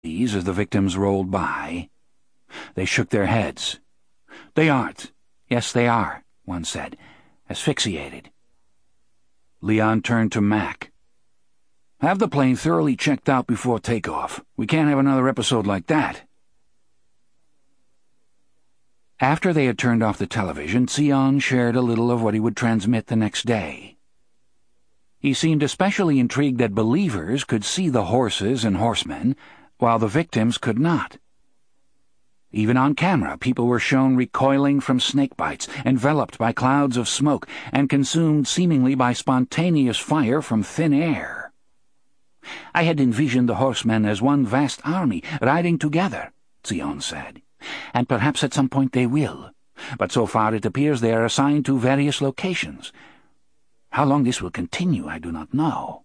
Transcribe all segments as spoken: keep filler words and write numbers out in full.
these as the victims rolled by. They shook their heads. "They aren't. Yes, they are," one said. "Asphyxiated." Leon turned to Mac. "Have the plane thoroughly checked out before takeoff. We can't have another episode like that." After they had turned off the television, Sion shared a little of what he would transmit the next day. He seemed especially intrigued that believers could see the horses and horsemen, while the victims could not. Even on camera, people were shown recoiling from snake bites, enveloped by clouds of smoke, and consumed seemingly by spontaneous fire from thin air. "I had envisioned the horsemen as one vast army riding together," Sion said, "and perhaps at some point they will. But so far it appears they are assigned to various locations. How long this will continue, I do not know."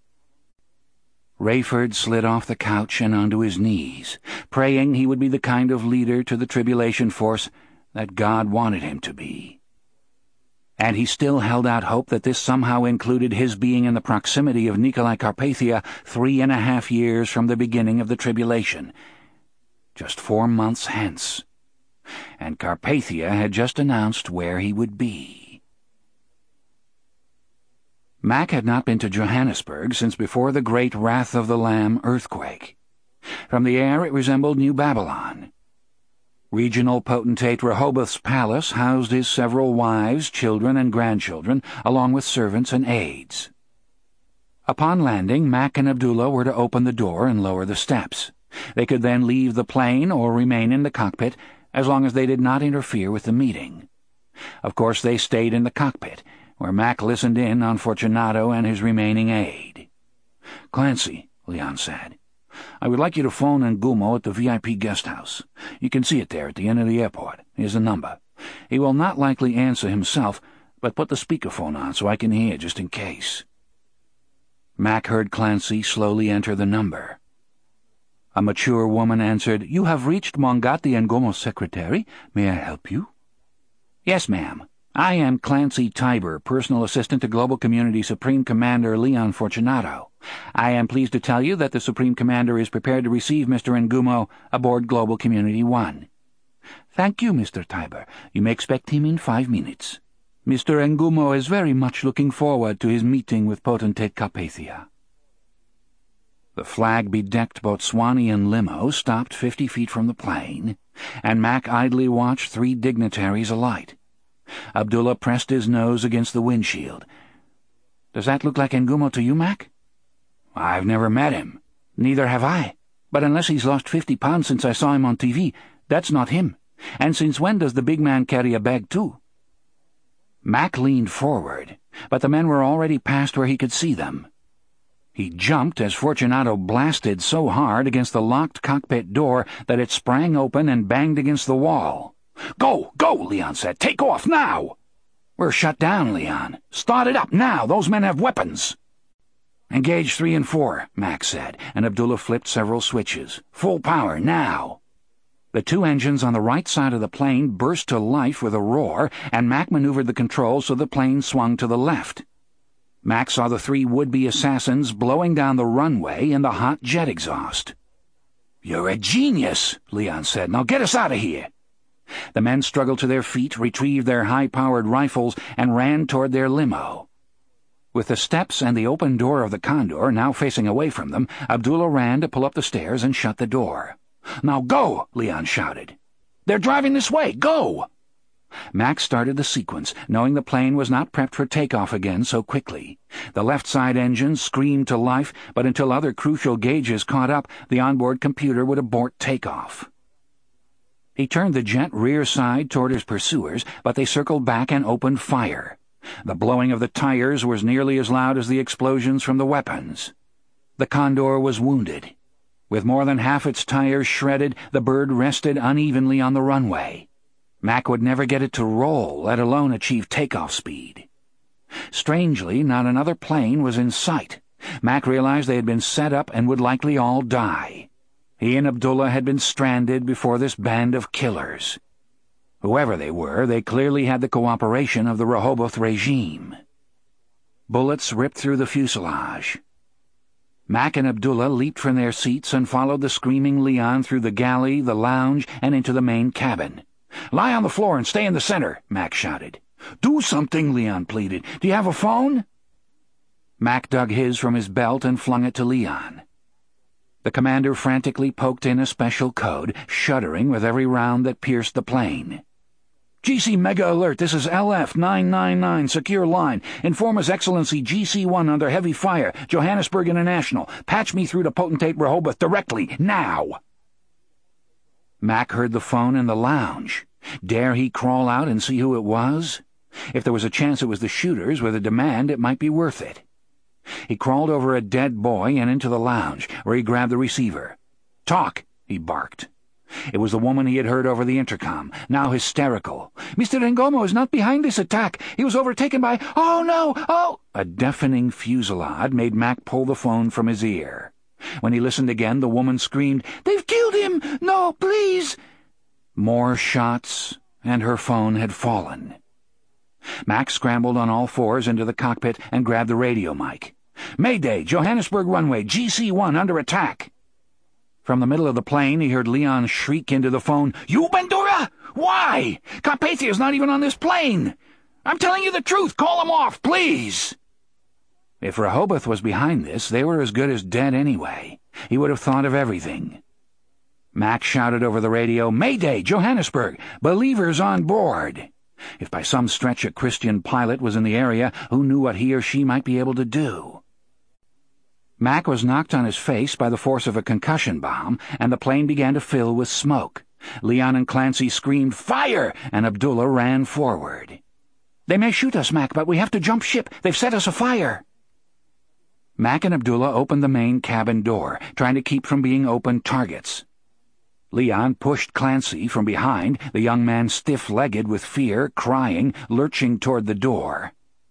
Rayford slid off the couch and onto his knees, praying he would be the kind of leader to the tribulation force that God wanted him to be. And he still held out hope that this somehow included his being in the proximity of Nicolae Carpathia three and a half years from the beginning of the tribulation. Just four months hence. And Carpathia had just announced where he would be. Mac had not been to Johannesburg since before the great Wrath of the Lamb earthquake. From the air it resembled New Babylon. Regional potentate Rehoboth's palace housed his several wives, children, and grandchildren, along with servants and aides. Upon landing, Mac and Abdullah were to open the door and lower the steps. They could then leave the plane or remain in the cockpit as long as they did not interfere with the meeting. Of course, they stayed in the cockpit, where Mac listened in on Fortunato and his remaining aide. "Clancy," Leon said, "I would like you to phone Ngumo at the V I P guest house. You can see it there at the end of the airport. Here's the number. He will not likely answer himself, but put the speakerphone on so I can hear just in case." Mac heard Clancy slowly enter the number. A mature woman answered, "You have reached Mongatti Ngumo's secretary. May I help you?" "Yes, ma'am. I am Clancy Tiber, personal assistant to Global Community Supreme Commander Leon Fortunato. I am pleased to tell you that the Supreme Commander is prepared to receive Mister Ngumo aboard Global Community One." "Thank you, Mister Tiber. You may expect him in five minutes. Mister Ngumo is very much looking forward to his meeting with Potentate Carpathia." The flag-bedecked Botswanian limo stopped fifty feet from the plane, and Mac idly watched three dignitaries alight. Abdullah pressed his nose against the windshield. "Does that look like Ngumo to you, Mac?" "I've never met him." "Neither have I. But unless he's lost fifty pounds since I saw him on T V, that's not him. And since when does the big man carry a bag, too?" Mac leaned forward, but the men were already past where he could see them. He jumped as Fortunato blasted so hard against the locked cockpit door that it sprang open and banged against the wall. "Go, go," Leon said. "Take off, now!" "We're shut down, Leon. Start it up, now! Those men have weapons!" "Engage three and four," Mac said, and Abdullah flipped several switches. "Full power, now!" The two engines on the right side of the plane burst to life with a roar, and Mac maneuvered the controls so the plane swung to the left. Mac saw the three would-be assassins blowing down the runway in the hot jet exhaust. "You're a genius," Leon said. "Now get us out of here." The men struggled to their feet, retrieved their high-powered rifles, and ran toward their limo. With the steps and the open door of the Condor now facing away from them, Abdullah ran to pull up the stairs and shut the door. "Now go!" Leon shouted. "They're driving this way! Go!" Mac started the sequence, knowing the plane was not prepped for takeoff again so quickly. The left side engine screamed to life, but until other crucial gauges caught up, the onboard computer would abort takeoff. He turned the jet rear side toward his pursuers, but they circled back and opened fire. The blowing of the tires was nearly as loud as the explosions from the weapons. The Condor was wounded. With more than half its tires shredded, the bird rested unevenly on the runway. Mac would never get it to roll, let alone achieve takeoff speed. Strangely, not another plane was in sight. Mac realized they had been set up and would likely all die. He and Abdullah had been stranded before this band of killers. Whoever they were, they clearly had the cooperation of the Rehoboth regime. Bullets ripped through the fuselage. Mac and Abdullah leaped from their seats and followed the screaming Leon through the galley, the lounge, and into the main cabin. "Lie on the floor and stay in the center," Mac shouted. "Do something," Leon pleaded. "Do you have a phone?" Mac dug his from his belt and flung it to Leon. The commander frantically poked in a special code, shuddering with every round that pierced the plane. "G C Mega Alert, this is L F nine nine nine, secure line. Inform His Excellency G C one under heavy fire, Johannesburg International. Patch me through to Potentate Rehoboth directly, now!" Mac heard the phone in the lounge. Dare he crawl out and see who it was? If there was a chance it was the shooters with a demand, it might be worth it. He crawled over a dead boy and into the lounge, where he grabbed the receiver. "Talk," he barked. It was the woman he had heard over the intercom, now hysterical. "Mister Ngomo is not behind this attack. He was overtaken by— Oh, no! Oh!" A deafening fusillade made Mac pull the phone from his ear. When he listened again, the woman screamed, "They've killed him! No, please!" More shots, and her phone had fallen. Mac scrambled on all fours into the cockpit and grabbed the radio mic. "Mayday, Johannesburg runway, G C one under attack." From the middle of the plane, he heard Leon shriek into the phone, "You, Bandura? Why? Carpathia's not even on this plane! I'm telling you the truth! Call him off, please!" If Rehoboth was behind this, they were as good as dead anyway. He would have thought of everything. Mac shouted over the radio, "Mayday, Johannesburg! Believers on board!" If by some stretch a Christian pilot was in the area, who knew what he or she might be able to do? Mac was knocked on his face by the force of a concussion bomb, and the plane began to fill with smoke. Leon and Clancy screamed, "Fire!" and Abdullah ran forward. "They may shoot us, Mac, but we have to jump ship. They've set us afire." Mac and Abdullah opened the main cabin door, trying to keep from being open targets. Leon pushed Clancy from behind, the young man stiff-legged with fear, crying, lurching toward the door.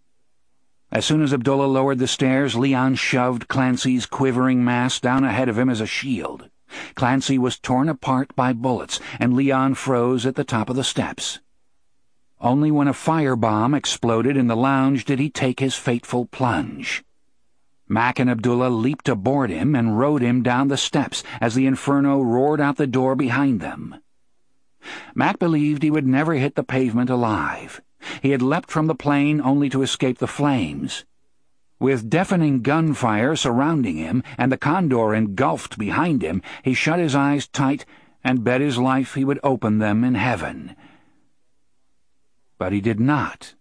As soon as Abdullah lowered the stairs, Leon shoved Clancy's quivering mass down ahead of him as a shield. Clancy was torn apart by bullets, and Leon froze at the top of the steps. Only when a firebomb exploded in the lounge did he take his fateful plunge. Mac and Abdullah leaped aboard him and rode him down the steps as the inferno roared out the door behind them. Mac believed he would never hit the pavement alive. He had leapt from the plane only to escape the flames. With deafening gunfire surrounding him and the Condor engulfed behind him, he shut his eyes tight and bet his life he would open them in heaven. But he did not.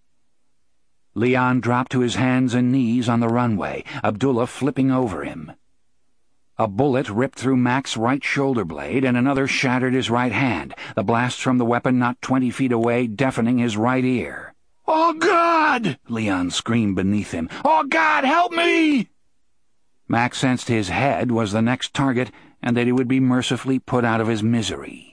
Leon dropped to his hands and knees on the runway, Abdullah flipping over him. A bullet ripped through Mac's right shoulder blade, and another shattered his right hand, the blast from the weapon not twenty feet away deafening his right ear. "Oh, God!" Leon screamed beneath him. "Oh, God, help me!" Mac sensed his head was the next target, and that he would be mercifully put out of his misery.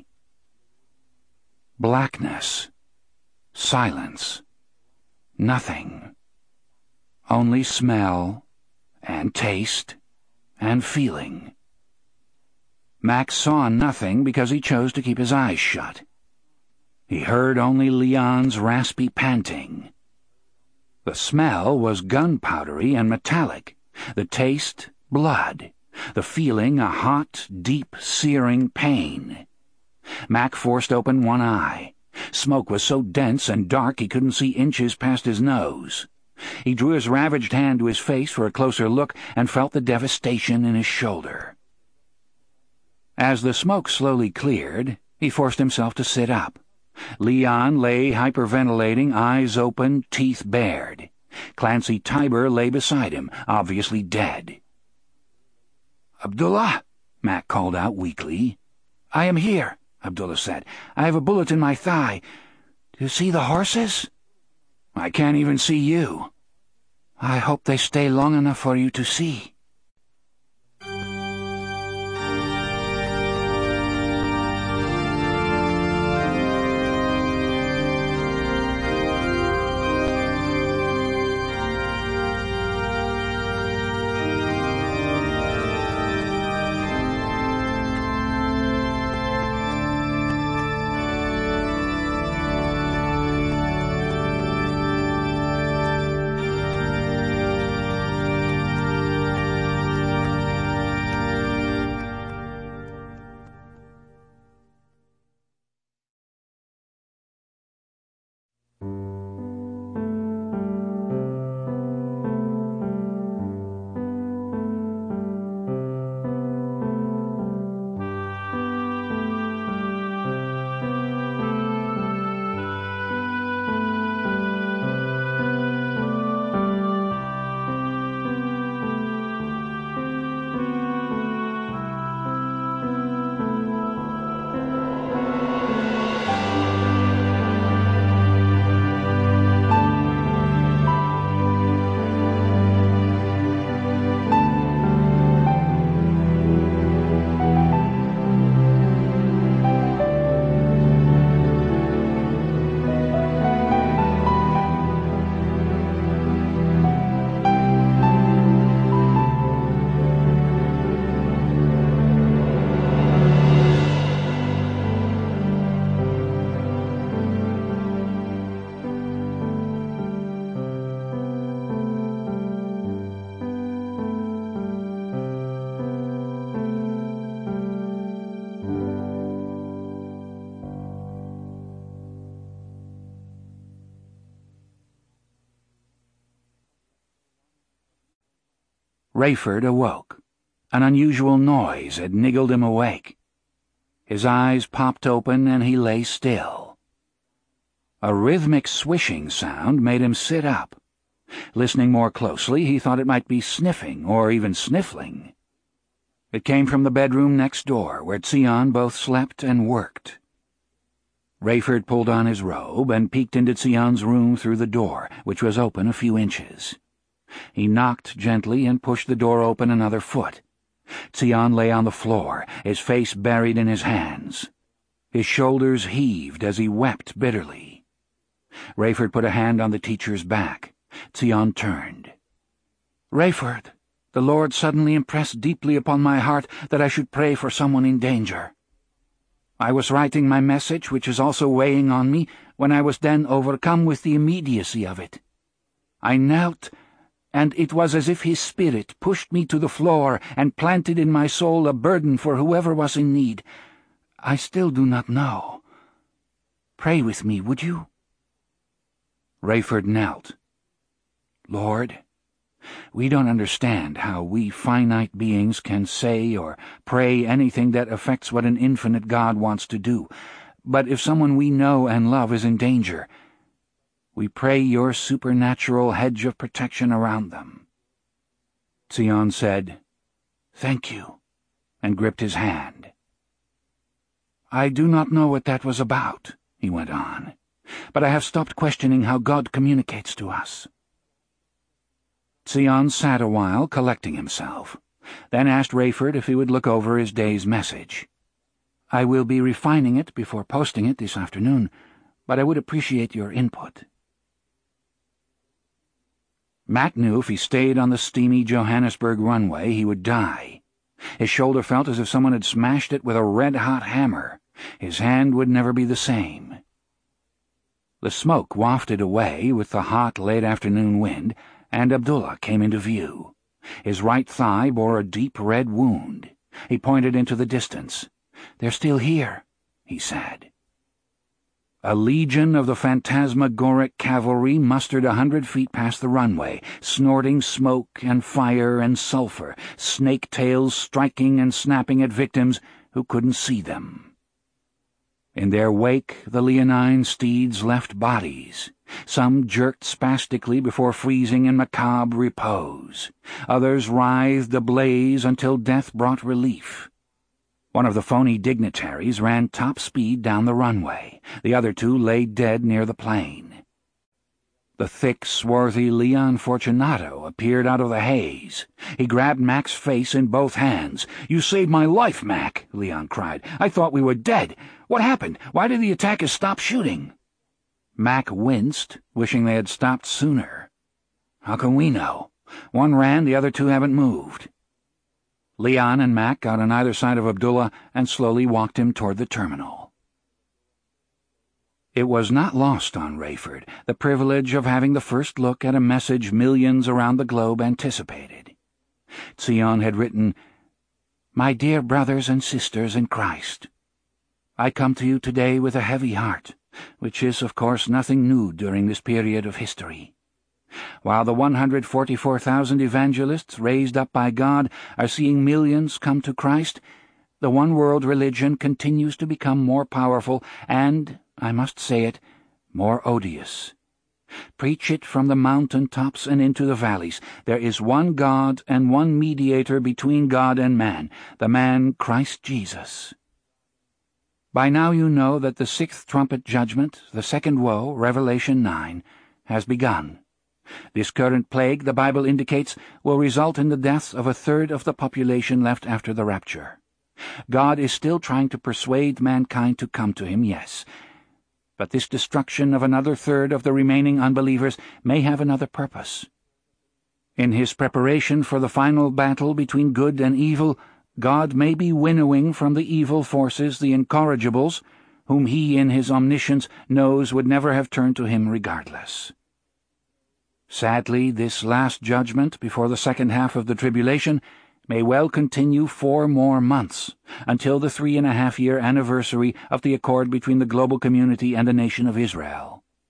Blackness. Silence. Nothing. Only smell, and taste, and feeling. Mac saw nothing because he chose to keep his eyes shut. He heard only Leon's raspy panting. The smell was gunpowdery and metallic, the taste blood, the feeling a hot, deep, searing pain. Mac forced open one eye. Smoke was so dense and dark he couldn't see inches past his nose. He drew his ravaged hand to his face for a closer look and felt the devastation in his shoulder. As the smoke slowly cleared, he forced himself to sit up. Leon lay hyperventilating, eyes open, teeth bared. Clancy Tiber lay beside him, obviously dead. "Abdullah," Mac called out weakly. "I am here," Abdullah said. "I have a bullet in my thigh. Do you see the horses?" "I can't even see you." "I hope they stay long enough for you to see." Rayford awoke. An unusual noise had niggled him awake. His eyes popped open and he lay still. A rhythmic swishing sound made him sit up. Listening more closely, he thought it might be sniffing or even sniffling. It came from the bedroom next door, where Tsian both slept and worked. Rayford pulled on his robe and peeked into Tsian's room through the door, which was open a few inches. He knocked gently and pushed the door open another foot. Tsian lay on the floor, his face buried in his hands. His shoulders heaved as he wept bitterly. Rayford put a hand on the teacher's back. Tsian turned. "Rayford, the Lord suddenly impressed deeply upon my heart that I should pray for someone in danger. I was writing my message, which is also weighing on me, when I was then overcome with the immediacy of it. I knelt, and it was as if his spirit pushed me to the floor and planted in my soul a burden for whoever was in need. I still do not know. Pray with me, would you?" Rayford knelt. "Lord, we don't understand how we finite beings can say or pray anything that affects what an infinite God wants to do, but if someone we know and love is in danger, we pray your supernatural hedge of protection around them." Tsian said, "Thank you," and gripped his hand. "I do not know what that was about," he went on, "but I have stopped questioning how God communicates to us." Tsian sat a while, collecting himself, then asked Rayford if he would look over his day's message. "I will be refining it before posting it this afternoon, but I would appreciate your input." Mac knew if he stayed on the steamy Johannesburg runway he would die. His shoulder felt as if someone had smashed it with a red-hot hammer. His hand would never be the same. The smoke wafted away with the hot late-afternoon wind, and Abdullah came into view. His right thigh bore a deep red wound. He pointed into the distance. "They're still here," he said. A legion of the phantasmagoric cavalry mustered a hundred feet past the runway, snorting smoke and fire and sulphur, snake tails striking and snapping at victims who couldn't see them. In their wake the leonine steeds left bodies. Some jerked spastically before freezing in macabre repose. Others writhed ablaze until death brought relief. One of the phony dignitaries ran top speed down the runway. The other two lay dead near the plane. The thick, swarthy Leon Fortunato appeared out of the haze. He grabbed Mac's face in both hands. "You saved my life, Mac," Leon cried. "I thought we were dead. What happened? Why did the attackers stop shooting?" Mac winced, wishing they had stopped sooner. "How can we know? One ran, the other two haven't moved." Leon and Mac got on either side of Abdullah and slowly walked him toward the terminal. It was not lost on Rayford, the privilege of having the first look at a message millions around the globe anticipated. Tsian had written, "My dear brothers and sisters in Christ, I come to you today with a heavy heart, which is, of course, nothing new during this period of history. While the one hundred forty-four thousand evangelists raised up by God are seeing millions come to Christ, the one-world religion continues to become more powerful and, I must say it, more odious. Preach it from the mountain-tops and into the valleys. There is one God and one mediator between God and man, the man Christ Jesus. By now you know that the sixth trumpet judgment, the second woe, Revelation nine, has begun. This current plague, the Bible indicates, will result in the deaths of a third of the population left after the rapture. God is still trying to persuade mankind to come to him, yes, but this destruction of another third of the remaining unbelievers may have another purpose. In his preparation for the final battle between good and evil, God may be winnowing from the evil forces the incorrigibles, whom he in his omniscience knows would never have turned to him regardless. Sadly, this last judgment before the second half of the tribulation may well continue four more months, until the three-and-a-half-year anniversary of the accord between the global community and the nation of Israel.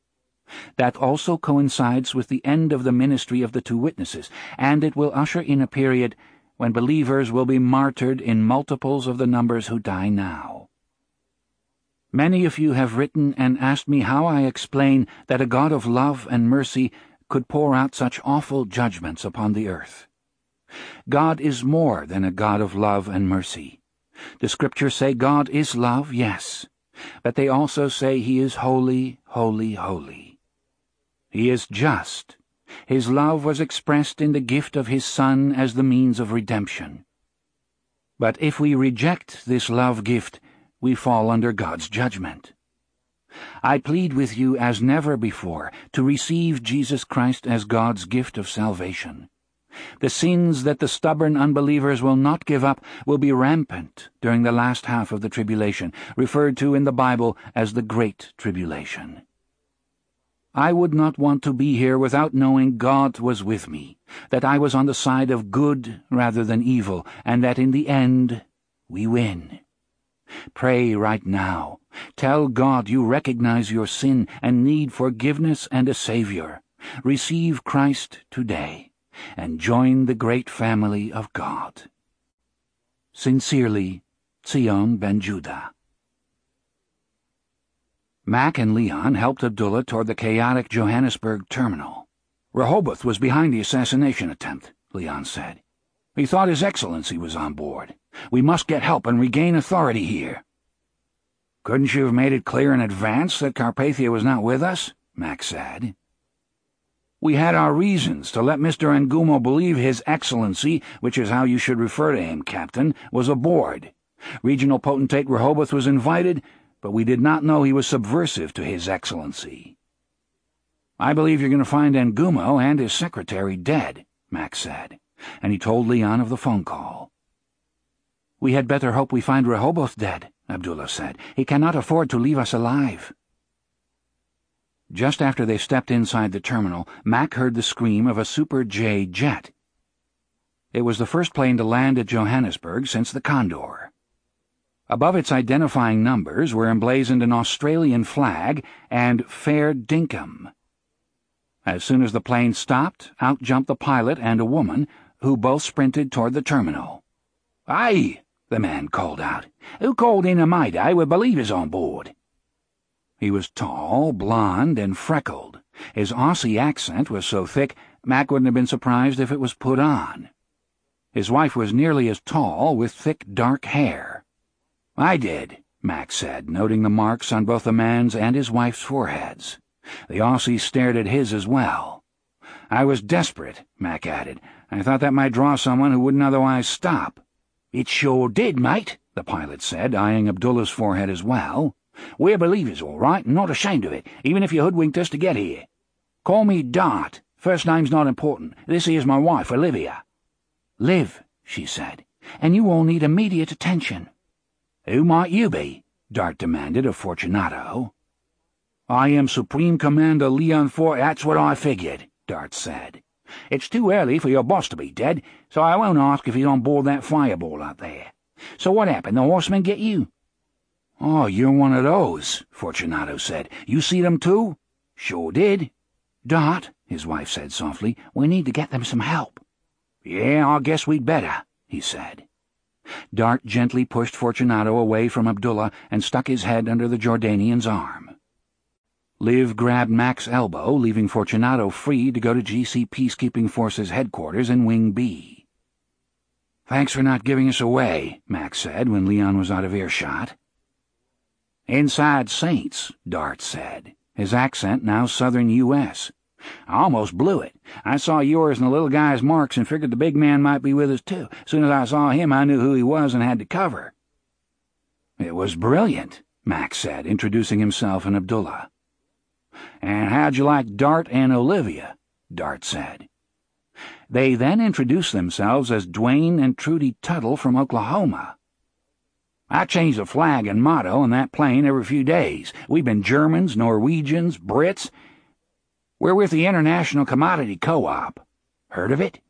That also coincides with the end of the ministry of the two witnesses, and it will usher in a period when believers will be martyred in multiples of the numbers who die now. Many of you have written and asked me how I explain that a God of love and mercy could pour out such awful judgments upon the earth. God is more than a God of love and mercy. The Scriptures say God is love, yes, but they also say He is holy, holy, holy. He is just. His love was expressed in the gift of His Son as the means of redemption. But if we reject this love gift, we fall under God's judgment. I plead with you as never before to receive Jesus Christ as God's gift of salvation. The sins that the stubborn unbelievers will not give up will be rampant during the last half of the tribulation, referred to in the Bible as the Great Tribulation. I would not want to be here without knowing God was with me, that I was on the side of good rather than evil, and that in the end we win. Pray right now. Tell God you recognize your sin and need forgiveness and a Savior. Receive Christ today, and join the great family of God. Sincerely, Zion Ben Judah. Mac and Leon helped Abdullah toward the chaotic Johannesburg terminal. Rehoboth was behind the assassination attempt, Leon said. He thought His Excellency was on board. We must get help and regain authority here. Couldn't you have made it clear in advance that Carpathia was not with us? Mac said. We had our reasons to let Mister Ngumo believe His Excellency, which is how you should refer to him, Captain, was aboard. Regional Potentate Rehoboth was invited, but we did not know he was subversive to His Excellency. I believe you're going to find Ngumo and his secretary dead, Mac said, and he told Leon of the phone call. We had better hope we find Rehoboth dead, Abdullah said. He cannot afford to leave us alive. Just after they stepped inside the terminal, Mac heard the scream of a Super J jet. It was the first plane to land at Johannesburg since the Condor. Above its identifying numbers were emblazoned an Australian flag and Fair Dinkum. As soon as the plane stopped, out jumped the pilot and a woman, who both sprinted toward the terminal. "Hey!" the man called out. "Who called in a mayday with believers on board?" He was tall, blond, and freckled. His Aussie accent was so thick, Mac wouldn't have been surprised if it was put on. His wife was nearly as tall, with thick, dark hair. "I did," Mac said, noting the marks on both the man's and his wife's foreheads. The Aussie stared at his as well. "I was desperate," Mac added. "I thought that might draw someone who wouldn't otherwise stop." "It sure did, mate," the pilot said, eyeing Abdullah's forehead as well. "We're believers, all right, and not ashamed of it, even if you hoodwinked us to get here. Call me Dart. First name's not important. This here's my wife, Olivia." "Liv," she said, "and you all need immediate attention." "Who might you be?" Dart demanded of Fortunato. "I am Supreme Commander Leon Fort. That's what I figured," Dart said. "It's too early for your boss to be dead, so I won't ask if he's on board that fireball out there. So what happened? The horsemen get you?" "Oh, you're one of those," Fortunato said. "You see them too?" "Sure did." "Dart," his wife said softly, "we need to get them some help." "Yeah, I guess we'd better," he said. Dart gently pushed Fortunato away from Abdullah and stuck his head under the Jordanian's arm. Liv grabbed Mac's elbow, leaving Fortunato free to go to G C Peacekeeping Forces headquarters in Wing B. "Thanks for not giving us away," Mac said when Leon was out of earshot. "Inside Saints," Dart said, his accent now southern U S "I almost blew it. I saw yours and the little guy's marks and figured the big man might be with us too. As soon as I saw him, I knew who he was and had to cover." "It was brilliant," Mac said, introducing himself and Abdullah. "And how'd you like Dart and Olivia?" Dart said. They then introduced themselves as Dwayne and Trudy Tuttle from Oklahoma. "I change the flag and motto on that plane every few days. We've been Germans, Norwegians, Brits. We're with the International Commodity Co-op. Heard of it?"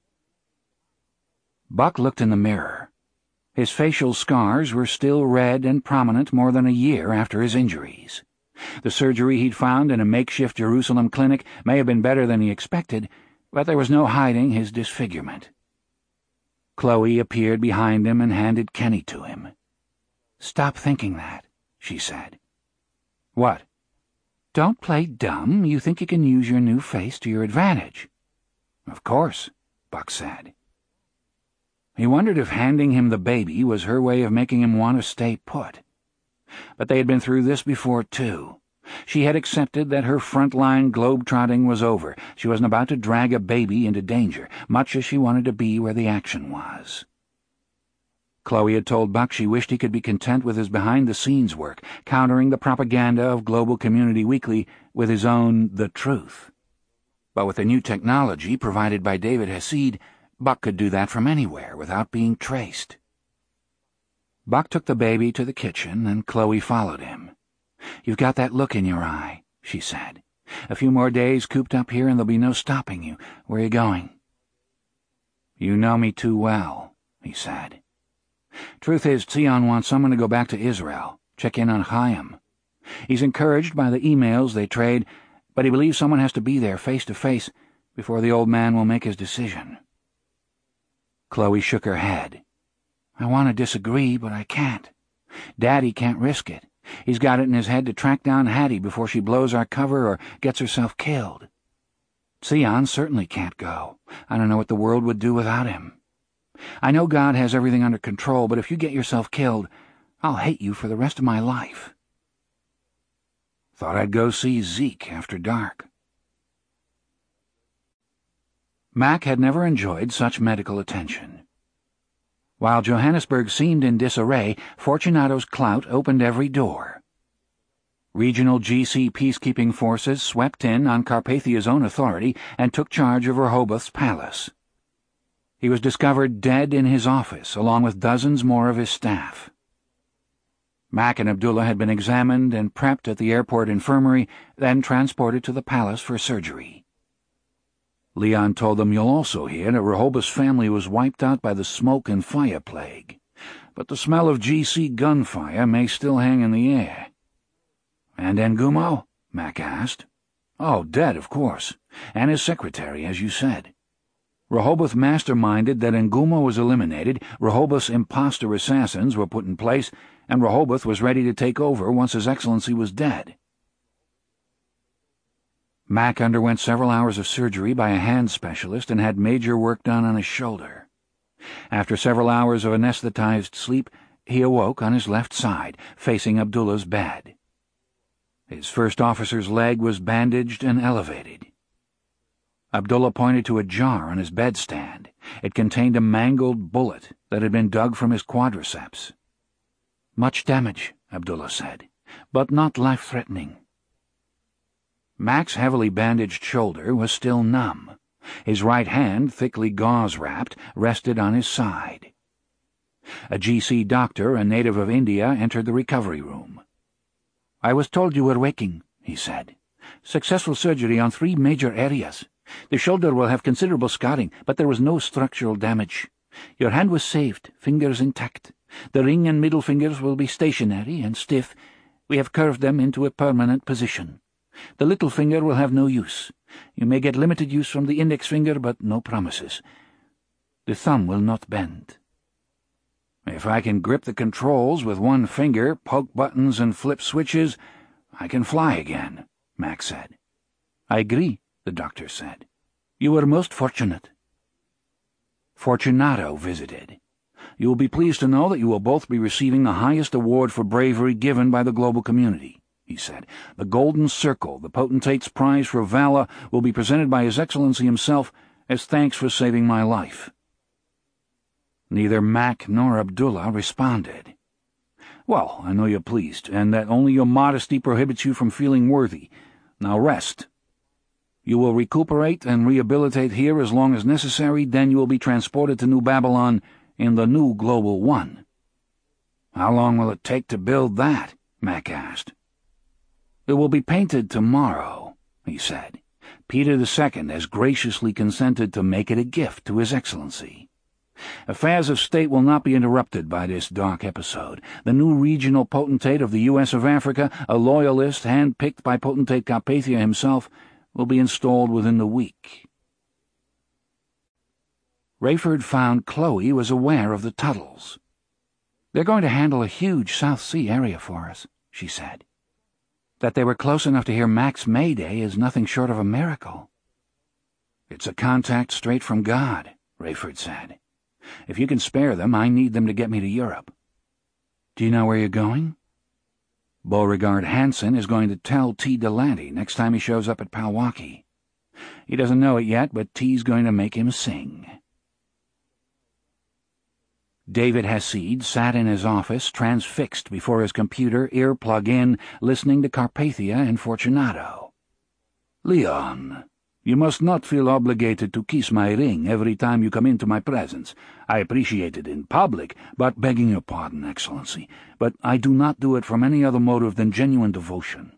Buck looked in the mirror. His facial scars were still red and prominent more than a year after his injuries. The surgery he'd found in a makeshift Jerusalem clinic may have been better than he expected, but there was no hiding his disfigurement. Chloe appeared behind him and handed Kenny to him. "Stop thinking that," she said. "What?" "Don't play dumb. You think you can use your new face to your advantage." "Of course," Buck said. He wondered if handing him the baby was her way of making him want to stay put. But they had been through this before, too. She had accepted that her front-line globe-trotting was over. She wasn't about to drag a baby into danger, much as she wanted to be where the action was. Chloe had told Buck she wished he could be content with his behind-the-scenes work, countering the propaganda of Global Community Weekly with his own The Truth. But with the new technology provided by David Hesed, Buck could do that from anywhere without being traced. Buck took the baby to the kitchen, and Chloe followed him. "You've got that look in your eye," she said. "A few more days cooped up here and there'll be no stopping you. Where are you going?" "You know me too well," he said. "Truth is, Zion wants someone to go back to Israel, check in on Chaim. He's encouraged by the emails they trade, but he believes someone has to be there face-to-face before the old man will make his decision." Chloe shook her head. "I want to disagree, but I can't. Daddy can't risk it. He's got it in his head to track down Hattie before she blows our cover or gets herself killed. Zion certainly can't go. I don't know what the world would do without him. I know God has everything under control, but if you get yourself killed, I'll hate you for the rest of my life." "Thought I'd go see Zeke after dark." Mac had never enjoyed such medical attention. While Johannesburg seemed in disarray, Fortunato's clout opened every door. Regional G C peacekeeping forces swept in on Carpathia's own authority and took charge of Rehoboth's palace. He was discovered dead in his office, along with dozens more of his staff. Mac and Abdullah had been examined and prepped at the airport infirmary, then transported to the palace for surgery. Leon told them, "You'll also hear that Rehoboth's family was wiped out by the smoke and fire plague, but the smell of G C gunfire may still hang in the air." "And Ngumo?" Mac asked. "Oh, dead, of course, and his secretary, as you said. Rehoboth masterminded that Ngumo was eliminated, Rehoboth's imposter assassins were put in place, and Rehoboth was ready to take over once His Excellency was dead." Mac underwent several hours of surgery by a hand specialist and had major work done on his shoulder. After several hours of anesthetized sleep, he awoke on his left side, facing Abdullah's bed. His first officer's leg was bandaged and elevated. Abdullah pointed to a jar on his bedstand. It contained a mangled bullet that had been dug from his quadriceps. "Much damage," Abdullah said, "but not life-threatening." Mac's heavily bandaged shoulder was still numb. His right hand, thickly gauze-wrapped, rested on his side. A G C doctor, a native of India, entered the recovery room. "I was told you were waking," he said. "Successful surgery on three major areas. The shoulder will have considerable scarring, but there was no structural damage. Your hand was saved, fingers intact. The ring and middle fingers will be stationary and stiff. We have curved them into a permanent position. The little finger will have no use. You may get limited use from the index finger, but no promises. The thumb will not bend." "If I can grip the controls with one finger, poke buttons and flip switches, I can fly again," Mac said. "I agree," the doctor said. "You were most fortunate." Fortunato visited. "You will be pleased to know that you will both be receiving the highest award for bravery given by the global community," he said. "The Golden Circle, the Potentate's Prize for Valor, will be presented by His Excellency himself as thanks for saving my life." Neither Mac nor Abdullah responded. "Well, I know you're pleased, and that only your modesty prohibits you from feeling worthy. Now rest. You will recuperate and rehabilitate here as long as necessary, then you will be transported to New Babylon in the new Global One." "How long will it take to build that?" Mac asked. "It will be painted tomorrow," he said. "Peter the Second has graciously consented to make it a gift to His Excellency." Affairs of state will not be interrupted by this dark episode. The new regional potentate of the U S of Africa, a loyalist hand-picked by potentate Carpathia himself, will be installed within the week. Rayford found Chloe was aware of the Tuttles. "They're going to handle a huge South Sea area for us," she said. "That they were close enough to hear Mac's Mayday is nothing short of a miracle." "It's a contact straight from God," Rayford said. "If you can spare them, I need them to get me to Europe." "Do you know where you're going?" "Beauregard Hanson is going to tell T. Delanty next time he shows up at Palwaki. He doesn't know it yet, but T's going to make him sing." David Hassid sat in his office, transfixed before his computer, earplug in, listening to Carpathia and Fortunato. "Leon, you must not feel obligated to kiss my ring every time you come into my presence. I appreciate it in public, but begging your pardon, Excellency, but I do not do it from any other motive than genuine devotion."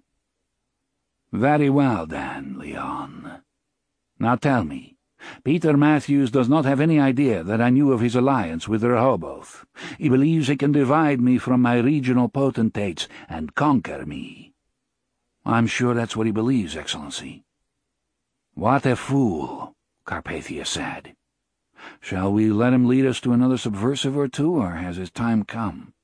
"Very well, then, Leon. Now tell me, Peter Matthews does not have any idea that I knew of his alliance with Rehoboth. He believes he can divide me from my regional potentates and conquer me." "I'm sure that's what he believes, Excellency." "What a fool," Carpathia said. "Shall we let him lead us to another subversive or two, or has his time come?"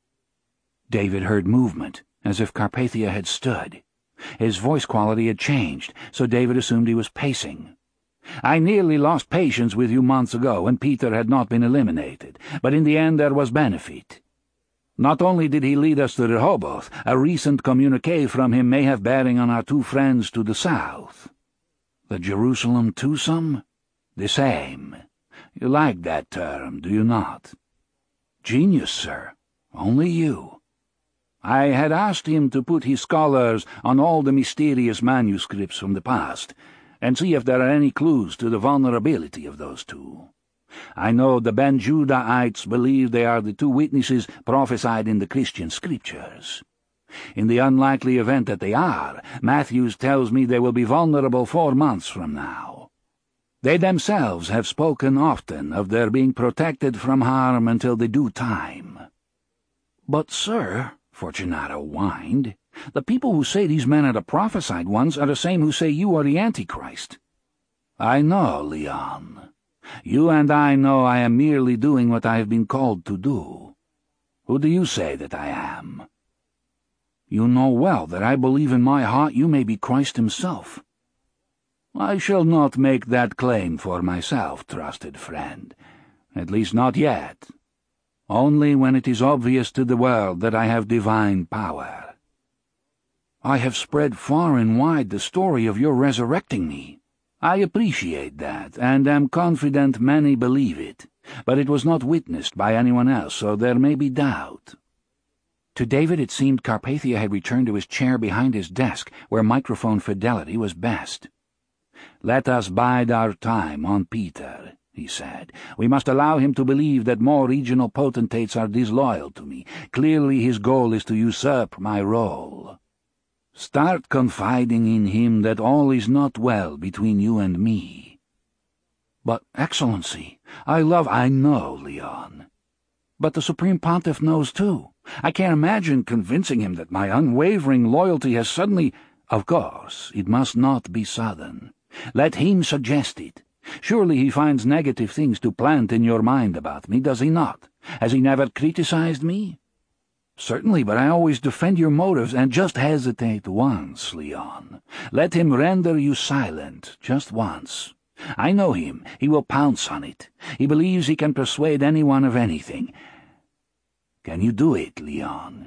David heard movement, as if Carpathia had stood. His voice quality had changed, so David assumed he was pacing. "I nearly lost patience with you months ago when Peter had not been eliminated, but in the end there was benefit. Not only did he lead us to Rehoboth, a recent communique from him may have bearing on our two friends to the south." "The Jerusalem twosome?" "The same. You like that term, do you not?" "Genius, sir. Only you." "I had asked him to put his scholars on all the mysterious manuscripts from the past, and see if there are any clues to the vulnerability of those two. I know the Ben Judahites believe they are the two witnesses prophesied in the Christian scriptures. In the unlikely event that they are, Matthews tells me they will be vulnerable four months from now. They themselves have spoken often of their being protected from harm until the due time." "But, sir," Fortunato whined, "the people who say these men are the prophesied ones are the same who say you are the Antichrist." "I know, Leon. You and I know I am merely doing what I have been called to do. Who do you say that I am?" "You know well that I believe in my heart you may be Christ himself." "I shall not make that claim for myself, trusted friend, at least not yet. Only when it is obvious to the world that I have divine power." "I have spread far and wide the story of your resurrecting me." "I appreciate that, and am confident many believe it, but it was not witnessed by anyone else, so there may be doubt." To David it seemed Carpathia had returned to his chair behind his desk, where microphone fidelity was best. "Let us bide our time on Peter," he said. "We must allow him to believe that more regional potentates are disloyal to me. Clearly his goal is to usurp my role. Start confiding in him that all is not well between you and me." "But, Excellency, I love—" "I know, Leon. But the Supreme Pontiff knows too. I can't imagine convincing him that my unwavering loyalty has suddenly—" "Of course, it must not be sudden. Let him suggest it. Surely he finds negative things to plant in your mind about me, does he not? Has he never criticized me?" "Certainly, but I always defend your motives, and—" "Just hesitate once, Leon. Let him render you silent, just once. I know him. He will pounce on it. He believes he can persuade anyone of anything. Can you do it, Leon?"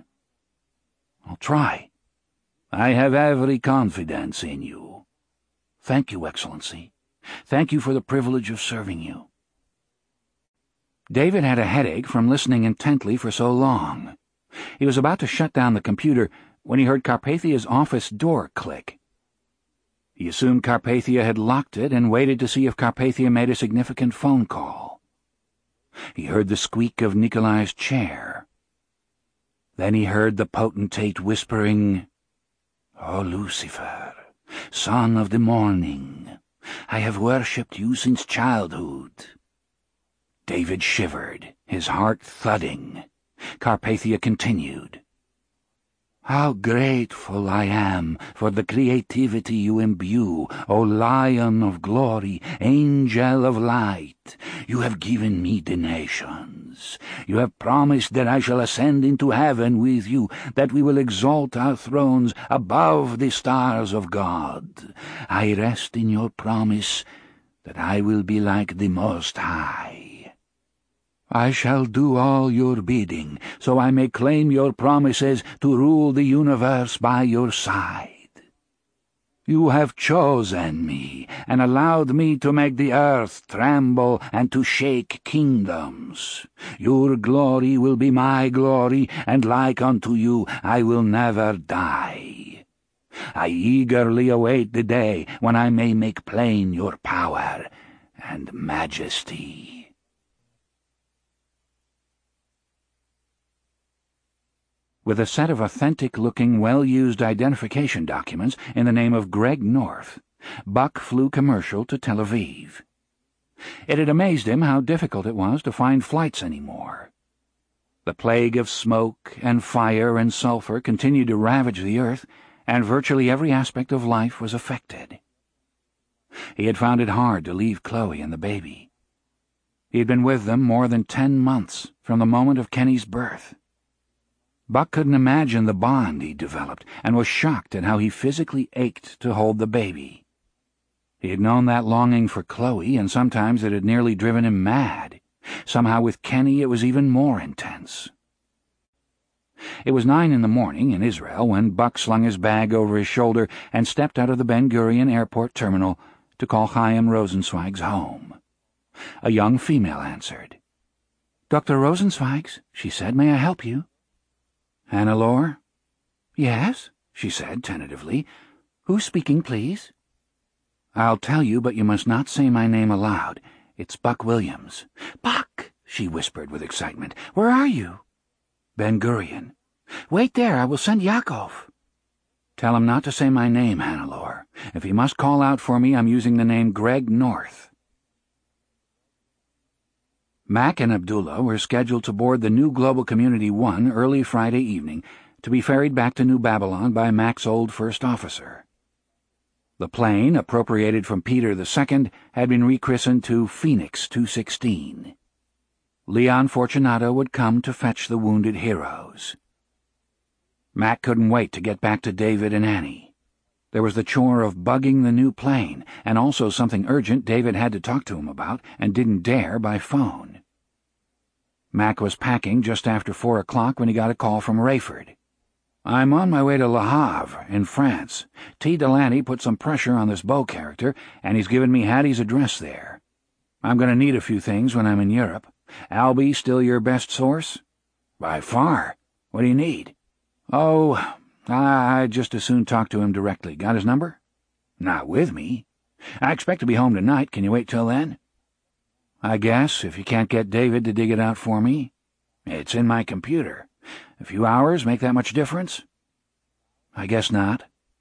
"I'll try." "I have every confidence in you." "Thank you, Excellency. Thank you for the privilege of serving you." David had a headache from listening intently for so long. He was about to shut down the computer when he heard Carpathia's office door click. He assumed Carpathia had locked it and waited to see if Carpathia made a significant phone call. He heard the squeak of Nikolai's chair. Then he heard the potentate whispering, "O Lucifer, son of the morning, I have worshipped you since childhood." David shivered, his heart thudding. Carpathia continued. How grateful I am for the creativity you imbue, O Lion of Glory, Angel of Light. You have given me the nations. You have promised that I shall ascend into heaven with you, that we will exalt our thrones above the stars of God. I rest in your promise that I will be like the Most High. I shall do all your bidding, so I may claim your promises to rule the universe by your side. You have chosen me, and allowed me to make the earth tremble and to shake kingdoms. Your glory will be my glory, and like unto you I will never die. I eagerly await the day when I may make plain your power and majesty. With a set of authentic-looking, well-used identification documents in the name of Greg North, Buck flew commercial to Tel Aviv. It had amazed him how difficult it was to find flights anymore. The plague of smoke and fire and sulfur continued to ravage the earth, and virtually every aspect of life was affected. He had found it hard to leave Chloe and the baby. He had been with them more than ten months from the moment of Kenny's birth. Buck couldn't imagine the bond he'd developed, and was shocked at how he physically ached to hold the baby. He had known that longing for Chloe, and sometimes it had nearly driven him mad. Somehow with Kenny it was even more intense. It was nine in the morning in Israel when Buck slung his bag over his shoulder and stepped out of the Ben Gurion airport terminal to call Chaim Rosenzweig's home. A young female answered. "Doctor Rosenzweig's," she said. "May I help you?" "Hannelore?" "Yes," she said tentatively. "Who's speaking, please?" "I'll tell you, but you must not say my name aloud. It's Buck Williams." "Buck!" she whispered with excitement. "Where are you?" "Ben Gurion." "Wait there. I will send Yaakov." "Tell him not to say my name, Hannelore. If he must call out for me, I'm using the name Greg North." Mac and Abdullah were scheduled to board the New Global Community one early Friday evening to be ferried back to New Babylon by Mac's old first officer. The plane, appropriated from Peter the Second, had been rechristened to Phoenix two sixteen. Leon Fortunato would come to fetch the wounded heroes. Mac couldn't wait to get back to David and Annie. There was the chore of bugging the new plane, and also something urgent David had to talk to him about and didn't dare by phone. Mac was packing just after four o'clock when he got a call from Rayford. "I'm on my way to Le Havre, in France. T. Delaney put some pressure on this Beau character, and he's given me Hattie's address there. I'm going to need a few things when I'm in Europe. Albie still your best source?" "By far. What do you need?" "Oh, I'd just as soon talk to him directly. Got his number?" "Not with me. I expect to be home tonight. Can you wait till then?" "I guess, if you can't get David to dig it out for me." "It's in my computer. A few hours make that much difference?" "I guess not."